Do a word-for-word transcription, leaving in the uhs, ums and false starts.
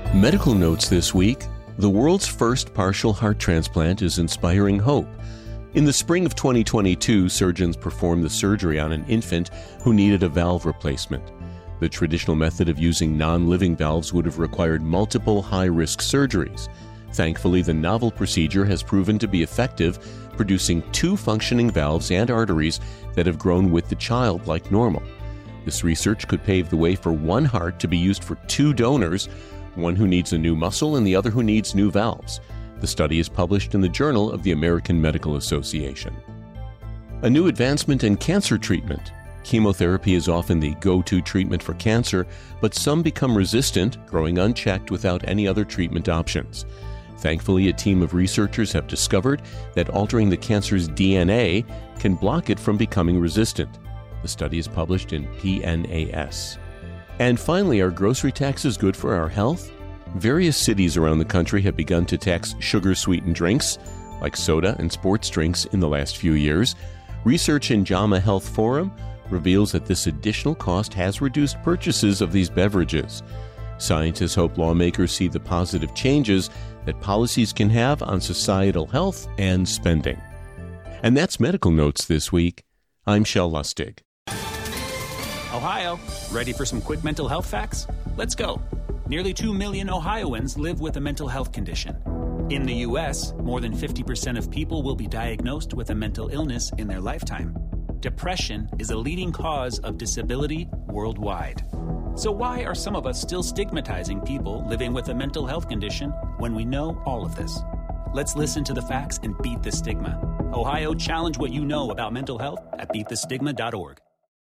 Medical notes this week. The world's first partial heart transplant is inspiring hope. In the spring of twenty twenty-two, surgeons performed the surgery on an infant who needed a valve replacement. The traditional method of using non-living valves would have required multiple high-risk surgeries. Thankfully, the novel procedure has proven to be effective, producing two functioning valves and arteries that have grown with the child like normal. This research could pave the way for one heart to be used for two donors, one who needs a new muscle and the other who needs new valves. The study is published in the Journal of the American Medical Association. A new advancement in cancer treatment. Chemotherapy is often the go-to treatment for cancer, but some become resistant, growing unchecked without any other treatment options. Thankfully, a team of researchers have discovered that altering the cancer's D N A can block it from becoming resistant. The study is published in P N A S. And finally, are grocery taxes good for our health? Various cities around the country have begun to tax sugar-sweetened drinks, like soda and sports drinks, in the last few years. Research in JAMA Health Forum reveals that this additional cost has reduced purchases of these beverages. Scientists hope lawmakers see the positive changes that policies can have on societal health and spending. And that's Medical Notes this week. I'm Shel Lustig. Ohio, ready for some quick mental health facts? Let's go. Nearly two million Ohioans live with a mental health condition. In the U S, more than fifty percent of people will be diagnosed with a mental illness in their lifetime. Depression is a leading cause of disability worldwide. So why are some of us still stigmatizing people living with a mental health condition when we know all of this? Let's listen to the facts and beat the stigma. Ohio, challenge what you know about mental health at beat the stigma dot org.